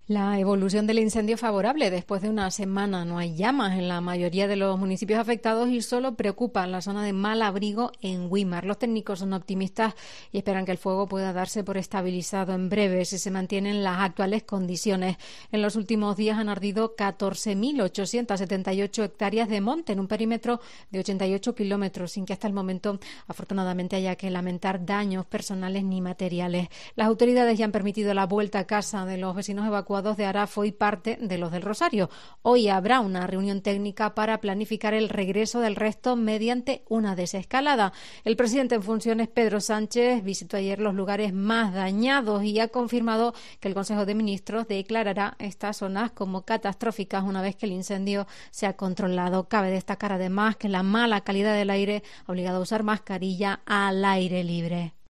La evolución del incendio es favorable. Después de una semana no hay llamas en la mayoría de los municipios afectados y solo preocupa en la zona de Malabrigo en Güímar. Los técnicos son optimistas y esperan que el fuego pueda darse por estabilizado en breve si se mantienen las actuales condiciones. En los últimos días han ardido 14.878 hectáreas de monte en un perímetro de 88 kilómetros, sin que hasta el momento, afortunadamente, haya que lamentar daños personales ni materiales. Las autoridades ya han permitido la vuelta a casa de los vecinos evacuados de Arafo y parte de los del Rosario. Hoy habrá una reunión técnica para planificar el regreso del resto mediante una desescalada. El presidente en funciones, Pedro Sánchez, visitó ayer los lugares más dañados y ha confirmado que el Consejo de Ministros declarará estas zonas como catastróficas una vez que el incendio sea controlado. Cabe destacar además que la mala calidad del aire ha obligado a usar mascarilla al aire libre.